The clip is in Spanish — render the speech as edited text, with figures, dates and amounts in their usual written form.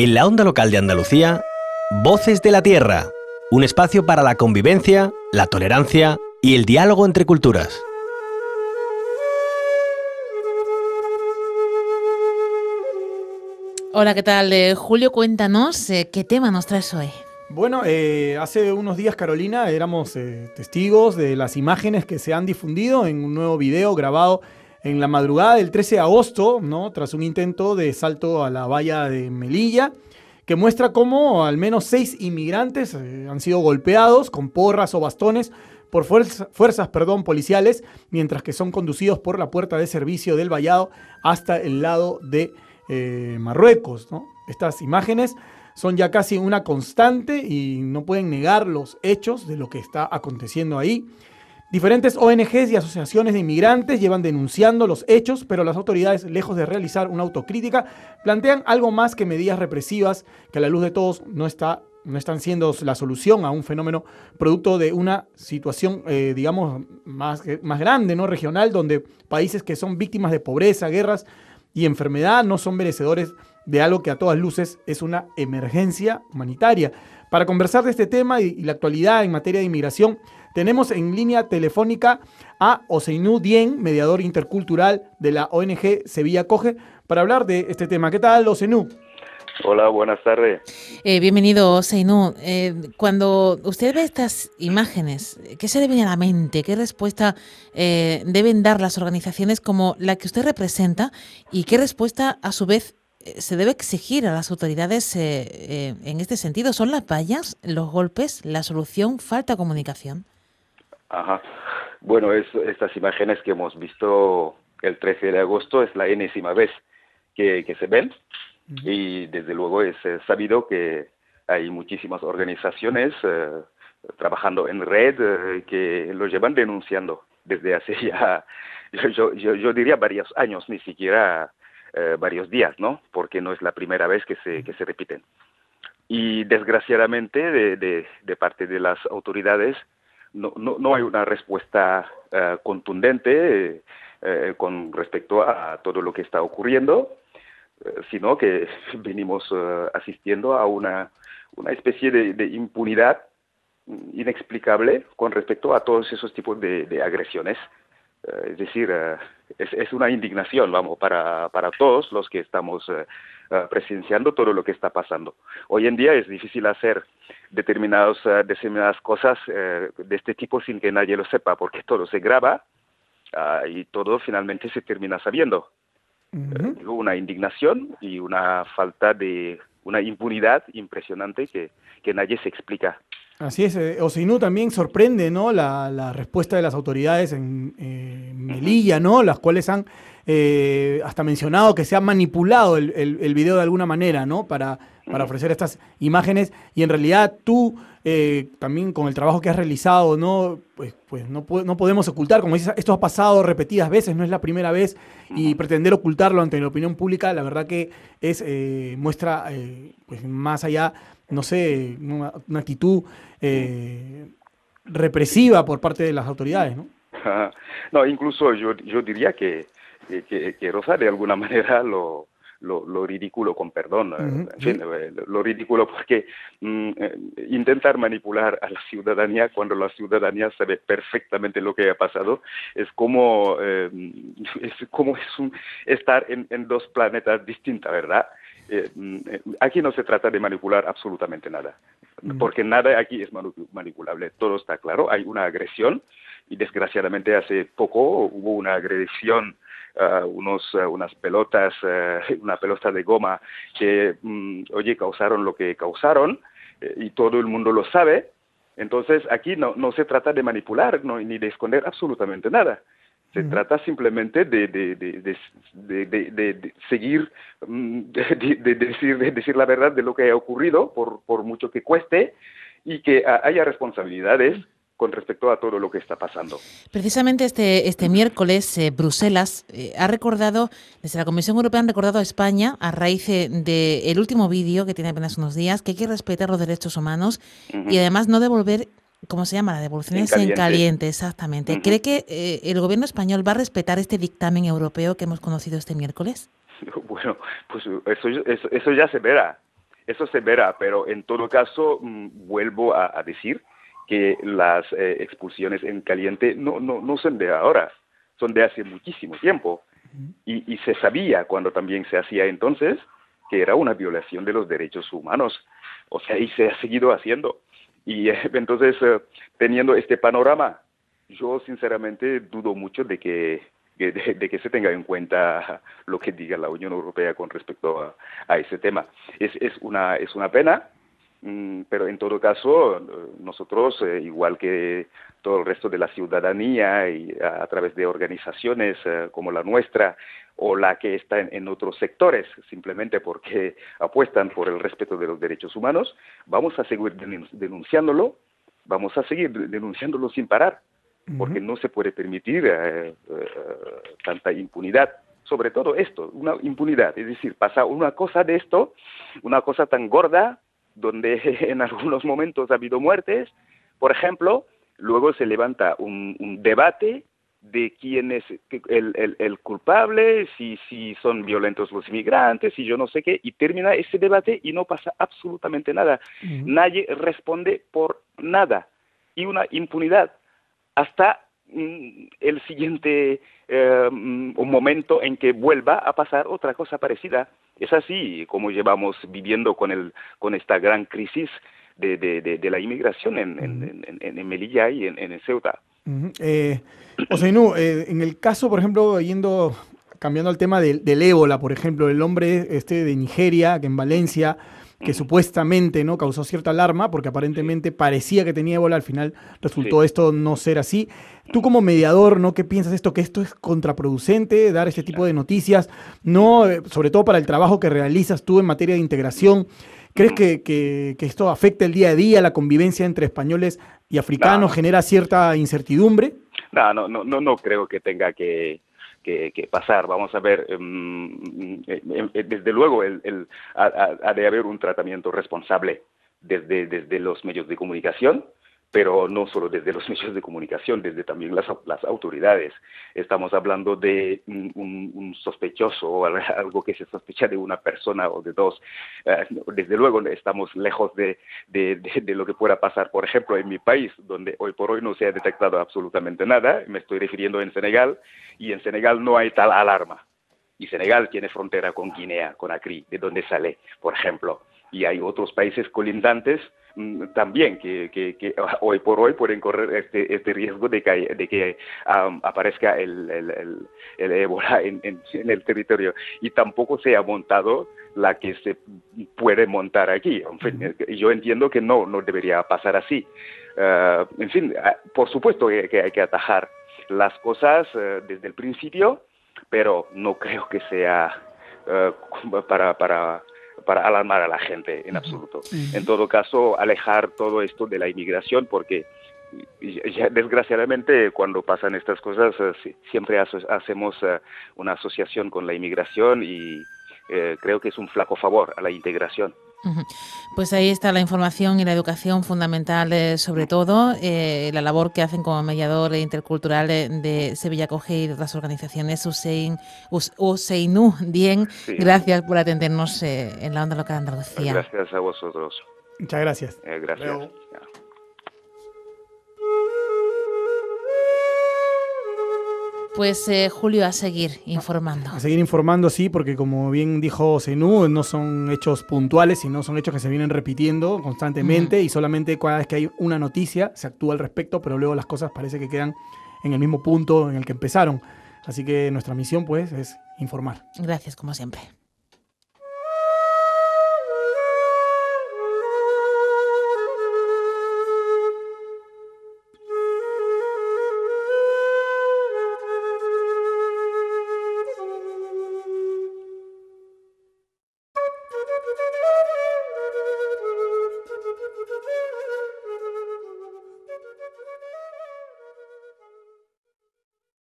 En la onda local de Andalucía, Voces de la Tierra, un espacio para la convivencia, la tolerancia y el diálogo entre culturas. Hola, ¿qué tal? Julio, cuéntanos qué tema nos traes hoy. Bueno, hace unos días, Carolina, éramos testigos de las imágenes que se han difundido en un nuevo video grabado en la madrugada del 13 de agosto, ¿no? Tras un intento de salto a la valla de Melilla, que muestra cómo al menos 6 inmigrantes han sido golpeados con porras o bastones por fuerzas policiales, mientras que son conducidos por la puerta de servicio del vallado hasta el lado de Marruecos, ¿no? Estas imágenes son ya casi una constante y no pueden negar los hechos de lo que está aconteciendo ahí. Diferentes ONGs y asociaciones de inmigrantes llevan denunciando los hechos, pero las autoridades, lejos de realizar una autocrítica, plantean algo más que medidas represivas que a la luz de todos no están siendo la solución a un fenómeno producto de una situación, digamos, más grande, ¿no? Regional, donde países que son víctimas de pobreza, guerras y enfermedad no son merecedores de algo que a todas luces es una emergencia humanitaria. Para conversar de este tema y la actualidad en materia de inmigración, tenemos en línea telefónica a Ousseynou Dieng, mediador intercultural de la ONG Sevilla Acoge, para hablar de este tema. ¿Qué tal, Ousseynou? Hola, buenas tardes. Bienvenido, Ousseynou. Cuando usted ve estas imágenes, ¿qué se le viene a la mente? ¿Qué respuesta deben dar las organizaciones como la que usted representa? ¿Y qué respuesta, a su vez, se debe exigir a las autoridades en este sentido? ¿Son las vallas, los golpes, la solución, falta comunicación? Ajá. Bueno, estas imágenes que hemos visto el 13 de agosto es la enésima vez que se ven. Y desde luego es sabido que hay muchísimas organizaciones trabajando en red que lo llevan denunciando desde hace ya, yo diría varios años, ni siquiera varios días, ¿no? Porque no es la primera vez que se repiten. Y desgraciadamente de parte de las autoridades no hay una respuesta contundente con respecto a todo lo que está ocurriendo, sino que venimos asistiendo a una especie de impunidad inexplicable con respecto a todos esos tipos de agresiones. Es decir, es una indignación, vamos, para todos los que estamos presenciando todo lo que está pasando. Hoy en día es difícil hacer determinadas cosas de este tipo sin que nadie lo sepa, porque todo se graba y todo finalmente se termina sabiendo. Una indignación y una falta de una impunidad impresionante que nadie se explica. Así es, Ousseynou, también sorprende, ¿no? La respuesta de las autoridades en Melilla, ¿no? Las cuales han hasta mencionado que se ha manipulado el video de alguna manera, ¿no? Para ofrecer estas imágenes, y en realidad tú también con el trabajo que has realizado, ¿no? Pues no podemos ocultar, como dices, esto ha pasado repetidas veces, no es la primera vez, y pretender ocultarlo ante la opinión pública, la verdad que es muestra pues más allá, no sé, una actitud represiva por parte de las autoridades, ¿no? No, incluso yo diría que roza de alguna manera lo ridículo, con perdón, en fin, lo ridículo, porque intentar manipular a la ciudadanía cuando la ciudadanía sabe perfectamente lo que ha pasado es como estar en dos planetas distintos, ¿verdad? Aquí no se trata de manipular absolutamente nada, porque nada aquí es manipulable, todo está claro, hay una agresión, y desgraciadamente hace poco hubo una agresión, unas pelotas, una pelota de goma que, causaron lo que causaron, y todo el mundo lo sabe. Entonces aquí no se trata de manipular ni de esconder absolutamente nada. Se trata simplemente de seguir, de decir la verdad de lo que ha ocurrido, por mucho que cueste, y que haya responsabilidades con respecto a todo lo que está pasando. Precisamente este miércoles, Bruselas ha recordado, desde la Comisión Europea han recordado a España, a raíz del último vídeo que tiene apenas unos días, que hay que respetar los derechos humanos y además no devolver, ¿cómo se llama? La devolución es en caliente, exactamente. ¿Cree que el gobierno español va a respetar este dictamen europeo que hemos conocido este miércoles? Bueno, pues eso ya se verá. eso se verá, pero en todo caso vuelvo a decir que las expulsiones en caliente no son de ahora, son de hace muchísimo tiempo. Y se sabía cuando también se hacía entonces que era una violación de los derechos humanos. O sea, y se ha seguido haciendo. Y entonces, teniendo este panorama, yo sinceramente dudo mucho de que se tenga en cuenta lo que diga la Unión Europea con respecto a ese tema. Es una pena, pero en todo caso, nosotros, igual que todo el resto de la ciudadanía, y a través de organizaciones como la nuestra, o la que está en otros sectores, simplemente porque apuestan por el respeto de los derechos humanos, vamos a seguir denunciándolo, vamos a seguir denunciándolo sin parar, porque no se puede permitir tanta impunidad. Sobre todo esto, una impunidad, es decir, pasa una cosa de esto, una cosa tan gorda, donde en algunos momentos ha habido muertes, por ejemplo, luego se levanta un debate de quién es el culpable, si son violentos los inmigrantes, y yo no sé qué, y termina ese debate y no pasa absolutamente nada. Nadie responde por nada. Y una impunidad hasta el siguiente momento en que vuelva a pasar otra cosa parecida. Es así como llevamos viviendo con esta gran crisis de la inmigración en Melilla y en Ceuta. Oseynú, en el caso, por ejemplo, cambiando al tema del ébola, por ejemplo, el hombre de Nigeria, que en Valencia, que supuestamente no causó cierta alarma, porque aparentemente parecía que tenía ébola, al final resultó esto no ser así. Tú como mediador, ¿no? ¿Qué piensas esto? ¿Que esto es contraproducente, dar este tipo de noticias? No, sobre todo para el trabajo que realizas tú en materia de integración. ¿Crees que esto afecta el día a día, la convivencia entre españoles y africanos, genera cierta incertidumbre? No creo que tenga que pasar. Vamos a ver, desde luego ha de haber un tratamiento responsable desde los medios de comunicación, pero no solo desde los medios de comunicación, desde también las autoridades. Estamos hablando de un sospechoso o algo que se sospecha de una persona o de dos. Desde luego estamos lejos de lo que pueda pasar, por ejemplo, en mi país, donde hoy por hoy no se ha detectado absolutamente nada. Me estoy refiriendo en Senegal, y en Senegal no hay tal alarma. Y Senegal tiene frontera con Guinea, con Acri, de donde sale, por ejemplo. Y hay otros países colindantes también que hoy por hoy pueden correr este riesgo de que aparezca el ébola en el territorio, y tampoco se ha montado la que se puede montar aquí. En fin, yo entiendo que no debería pasar así. En fin, por supuesto que hay que atajar las cosas desde el principio, pero no creo que sea para alarmar a la gente en absoluto. En todo caso, alejar todo esto de la inmigración, porque ya, desgraciadamente cuando pasan estas cosas siempre hacemos una asociación con la inmigración, y creo que es un flaco favor a la integración. Pues ahí está la información y la educación fundamental, sobre todo la labor que hacen como mediador intercultural de Sevilla Acoge y de otras organizaciones. Oseynú Dieng, gracias por atendernos en la Onda Local de Andalucía. Gracias a vosotros. Muchas gracias. Gracias. Pues Julio, a seguir informando. A seguir informando, sí, porque como bien dijo Oseynú, no son hechos puntuales, sino son hechos que se vienen repitiendo constantemente, y solamente cada vez que hay una noticia se actúa al respecto, pero luego las cosas parece que quedan en el mismo punto en el que empezaron. Así que nuestra misión, pues, es informar. Gracias, como siempre.